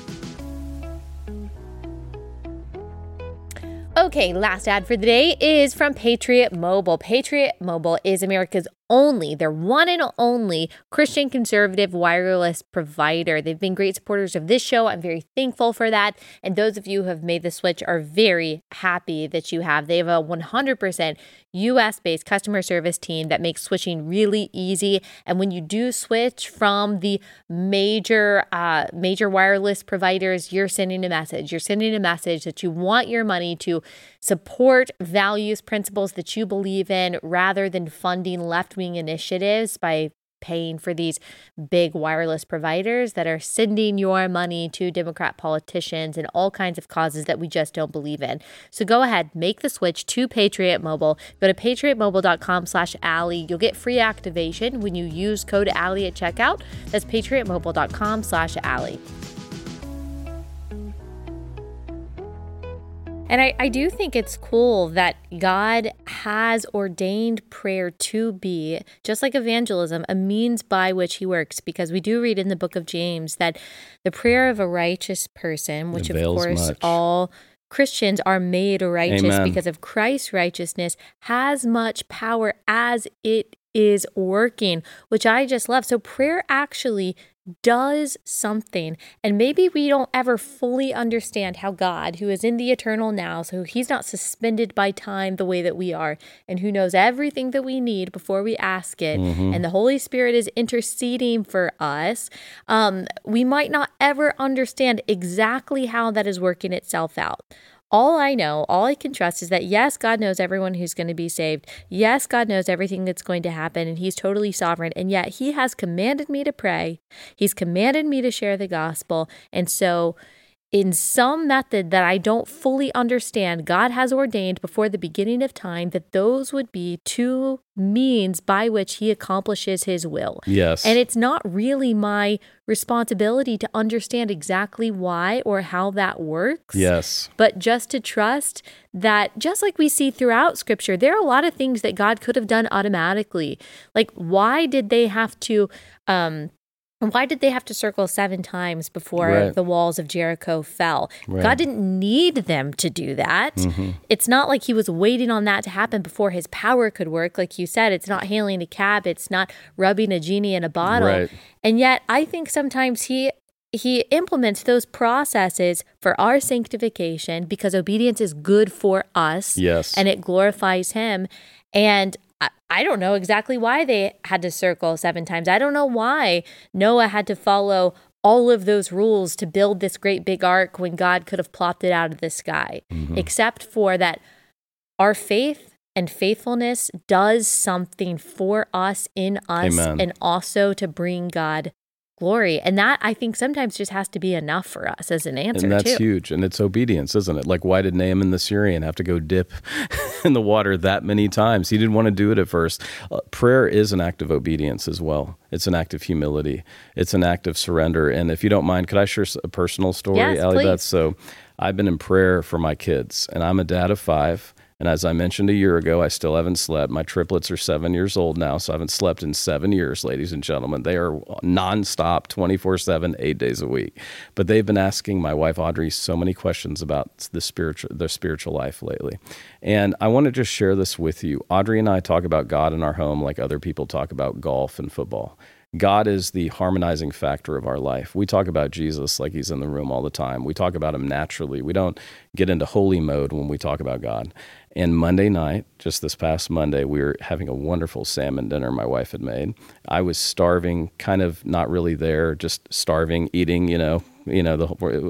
Okay, last ad for the day is from Patriot Mobile. Patriot Mobile is America's only, their one and only Christian conservative wireless provider. They've been great supporters of this show. I'm very thankful for that. And those of you who have made the switch are very happy that you have. They have a one hundred percent U S-based customer service team that makes switching really easy. And when you do switch from the major, uh, major wireless providers, you're sending a message. You're sending a message that you want your money to support values, principles that you believe in, rather than funding left-wing initiatives by paying for these big wireless providers that are sending your money to Democrat politicians and all kinds of causes that we just don't believe in. So go ahead, make the switch to Patriot Mobile. Go to patriotmobile.com slash Allie. You'll get free activation when you use code Allie at checkout. That's patriotmobile.com slash Allie. And I, I do think it's cool that God has ordained prayer to be, just like evangelism, a means by which he works, because we do read in the book of James that the prayer of a righteous person, which of course much. all Christians are made righteous Amen. Because of Christ's righteousness, has much power as it is working, which I just love. So prayer actually does something. And maybe we don't ever fully understand how God, who is in the eternal now, so he's not suspended by time the way that we are, and who knows everything that we need before we ask it, mm-hmm. and the Holy Spirit is interceding for us, um, we might not ever understand exactly how that is working itself out. All I know, all I can trust is that, yes, God knows everyone who's going to be saved. Yes, God knows everything that's going to happen, and he's totally sovereign. And yet he has commanded me to pray. He's commanded me to share the gospel. And so in some method that I don't fully understand, God has ordained before the beginning of time that those would be two means by which he accomplishes his will. Yes. And it's not really my responsibility to understand exactly why or how that works. Yes. But just to trust that, just like we see throughout Scripture, there are a lot of things that God could have done automatically. Like, why did they have to... Um, Why did they have to circle seven times before right. the walls of Jericho fell? Right. God didn't need them to do that. Mm-hmm. It's not like he was waiting on that to happen before his power could work. Like you said, it's not hailing a cab. It's not rubbing a genie in a bottle. Right. And yet I think sometimes he he implements those processes for our sanctification because obedience is good for us. Yes. And it glorifies him. And I don't know exactly why they had to circle seven times. I don't know why Noah had to follow all of those rules to build this great big ark when God could have plopped it out of the sky, mm-hmm. except for that our faith and faithfulness does something for us, in us, Amen. And also to bring God glory. And that, I think, sometimes just has to be enough for us as an answer, and that's too. huge. And it's obedience, isn't it? Like, why did Naaman the Syrian have to go dip in the water that many times? He didn't want to do it at first. Uh, prayer is an act of obedience as well. It's an act of humility. It's an act of surrender. And if you don't mind, could I share a personal story, yes, Allie Beth? Please. So I've been in prayer for my kids, and I'm a dad of five. And as I mentioned a year ago, I still haven't slept. My triplets are seven years old now, so I haven't slept in seven years, ladies and gentlemen. They are nonstop, twenty-four seven, eight days a week. But they've been asking my wife, Audrey, so many questions about the spiritual, their spiritual life lately. And I want to just share this with you. Audrey and I talk about God in our home like other people talk about golf and football. God is the harmonizing factor of our life. We talk about Jesus like he's in the room all the time. We talk about him naturally. We don't get into holy mode when we talk about God. And Monday night, just this past Monday, we were having a wonderful salmon dinner my wife had made. I was starving, kind of not really there, just starving, eating, you know, you know, the whole,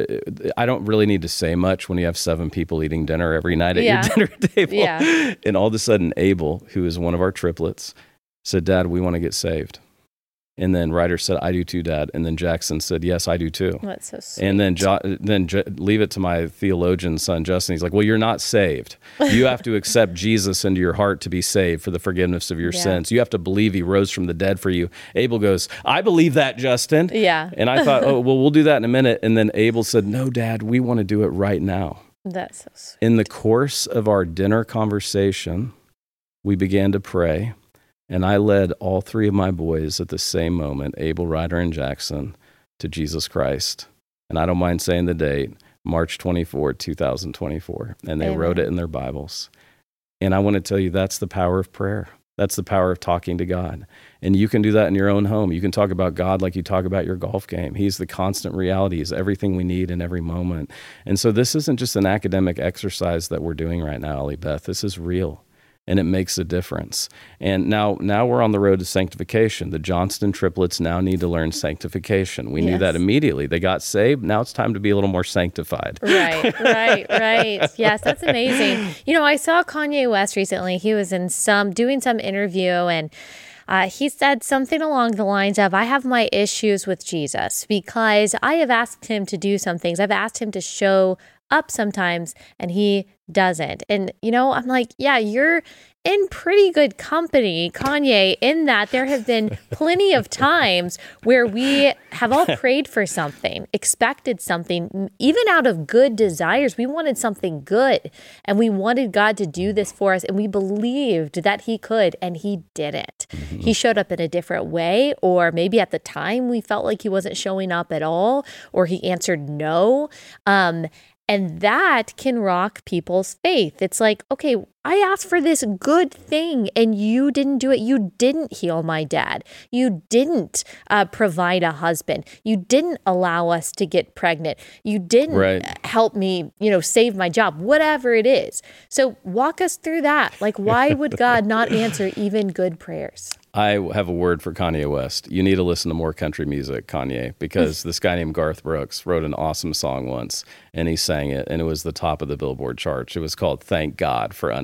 I don't really need to say much when you have seven people eating dinner every night at yeah. your dinner table. Yeah. And all of a sudden, Abel, who is one of our triplets, said, "Dad, we want to get saved." And then Ryder said, "I do too, Dad." And then Jackson said, "Yes, I do too." That's so sweet. And then jo- then J- leave it to my theologian son, Justin. He's like, "Well, you're not saved. You have to accept Jesus into your heart to be saved for the forgiveness of your yeah. sins. You have to believe he rose from the dead for you." Abel goes, "I believe that, Justin." Yeah. And I thought, oh, well, we'll do that in a minute. And then Abel said, "No, Dad, we want to do it right now." That's so sweet. In the course of our dinner conversation, we began to pray. And I led all three of my boys at the same moment, Abel, Ryder, and Jackson, to Jesus Christ. And I don't mind saying the date, March twenty-fourth, twenty twenty-four. And they Amen. wrote it in their Bibles. And I want to tell you, that's the power of prayer. That's the power of talking to God. And you can do that in your own home. You can talk about God like you talk about your golf game. He's the constant reality. He's everything we need in every moment. And so this isn't just an academic exercise that we're doing right now, Allie Beth. This is real. And it makes a difference. And now now we're on the road to sanctification. The Johnston triplets now need to learn sanctification. We yes. knew that immediately. They got saved. Now it's time to be a little more sanctified. Right, right, right. Yes, that's amazing. You know, I saw Kanye West recently. He was in some, doing some interview, and Uh, he said something along the lines of, "I have my issues with Jesus because I have asked him to do some things. I've asked him to show up sometimes, and he doesn't." And, you know, I'm like, yeah, you're in pretty good company, Kanye, in that there have been plenty of times where we have all prayed for something, expected something, even out of good desires. We wanted something good, and we wanted God to do this for us, and we believed that he could, and he didn't. Mm-hmm. He showed up in a different way, or maybe at the time we felt like he wasn't showing up at all, or he answered no. Um, And that can rock people's faith. It's like, okay, I asked for this good thing and you didn't do it. You didn't heal my dad. You didn't uh, provide a husband. You didn't allow us to get pregnant. You didn't right. help me, you know, save my job, whatever it is. So walk us through that. Like, why would God not answer even good prayers? I have a word for Kanye West. You need to listen to more country music, Kanye, because this guy named Garth Brooks wrote an awesome song once, and he sang it, and it was the top of the Billboard charts. It was called "Thank God for Unanswered."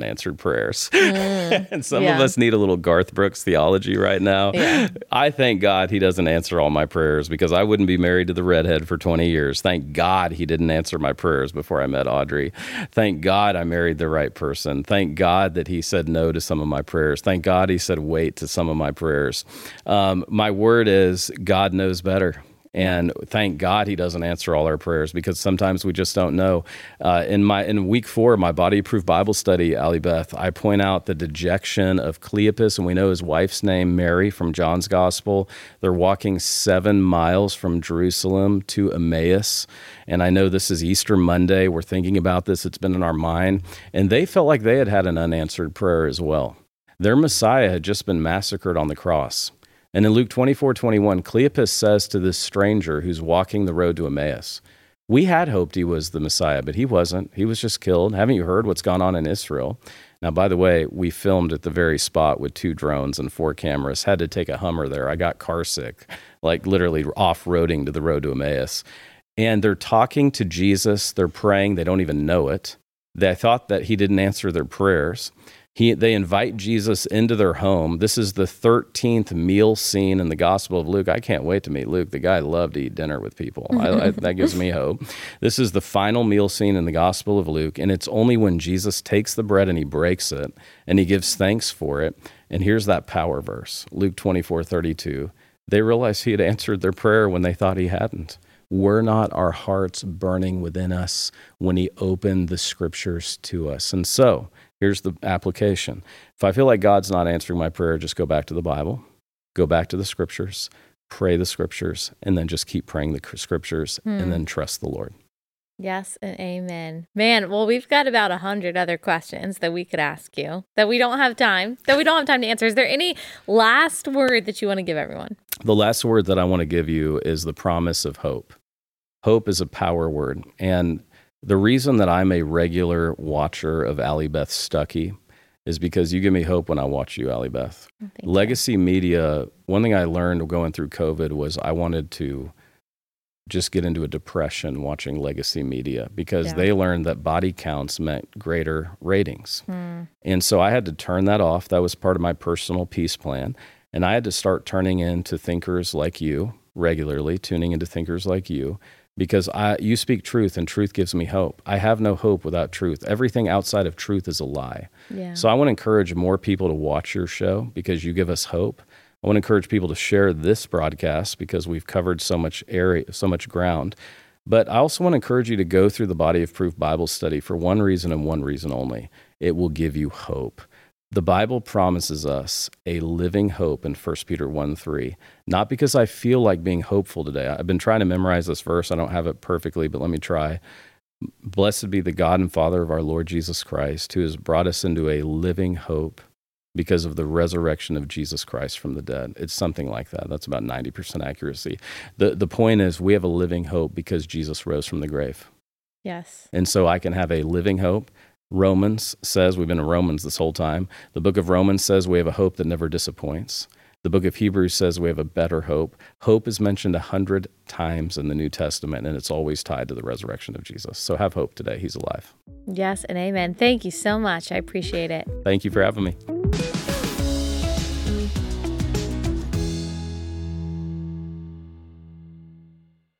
unanswered prayers. Mm, and some yeah. of us need a little Garth Brooks theology right now. Yeah. I thank God he doesn't answer all my prayers, because I wouldn't be married to the redhead for twenty years. Thank God he didn't answer my prayers before I met Audrey. Thank God I married the right person. Thank God that he said no to some of my prayers. Thank God he said wait to some of my prayers. Um, my word is God knows better. And thank God he doesn't answer all our prayers, because sometimes we just don't know. Uh, in my in week four, my Body Proof Bible study, Allie Beth, I point out the dejection of Cleopas, and we know his wife's name, Mary, from John's Gospel. They're walking seven miles from Jerusalem to Emmaus. And I know this is Easter Monday. We're thinking about this. It's been in our mind. And they felt like they had had an unanswered prayer as well. Their Messiah had just been massacred on the cross. And in Luke twenty-four twenty-one, Cleopas says to this stranger who's walking the road to Emmaus, we had hoped he was the Messiah, but he wasn't. He was just killed. Haven't you heard what's gone on in Israel? Now, by the way, we filmed at the very spot with two drones and four cameras. Had to take a Hummer there. I got car sick, like literally off-roading to the road to Emmaus. And they're talking to Jesus. They're praying. They don't even know it. They thought that he didn't answer their prayers. He, they invite Jesus into their home. This is the thirteenth meal scene in the Gospel of Luke. I can't wait to meet Luke. The guy loved to eat dinner with people. I, I, that gives me hope. This is the final meal scene in the Gospel of Luke, and it's only when Jesus takes the bread and he breaks it, and he gives thanks for it. And here's that power verse, Luke twenty-four thirty-two. They realized he had answered their prayer when they thought he hadn't. Were not our hearts burning within us when he opened the scriptures to us? And so, here's the application. If I feel like God's not answering my prayer, just go back to the Bible, go back to the scriptures, pray the scriptures, and then just keep praying the scriptures, hmm. and then trust the Lord. Yes and amen. Man, well, we've got about a hundred other questions that we could ask you that we don't have time, that we don't have time to answer. Is there any last word that you want to give everyone? The last word that I want to give you is the promise of hope. Hope is a power word. And the reason that I'm a regular watcher of Allie Beth Stuckey is because you give me hope when I watch you, Allie Beth. Oh, Legacy you. Media, one thing I learned going through COVID was I wanted to just get into a depression watching Legacy Media, because yeah. they learned that body counts meant greater ratings. Hmm. And so I had to turn that off. That was part of my personal peace plan. And I had to start turning into thinkers like you regularly, tuning into thinkers like you, because I, you speak truth, and truth gives me hope. I have no hope without truth. Everything outside of truth is a lie. Yeah. So I want to encourage more people to watch your show because you give us hope. I want to encourage people to share this broadcast because we've covered so much area, so much ground. But I also want to encourage you to go through the Body of Proof Bible study for one reason and one reason only. It will give you hope. The Bible promises us a living hope in First Peter one three, not because I feel like being hopeful today. I've been trying to memorize this verse. I don't have it perfectly, but let me try. Blessed be the God and Father of our Lord Jesus Christ, who has brought us into a living hope because of the resurrection of Jesus Christ from the dead. It's something like that. That's about ninety percent accuracy. The, the point is we have a living hope because Jesus rose from the grave. Yes. And so I can have a living hope. Romans says, we've been in Romans this whole time, the book of Romans says we have a hope that never disappoints. The book of Hebrews says we have a better hope. Hope is mentioned a hundred times in the New Testament, and it's always tied to the resurrection of Jesus. So have hope today. He's alive. Yes and amen. Thank you so much. I appreciate it. Thank you for having me.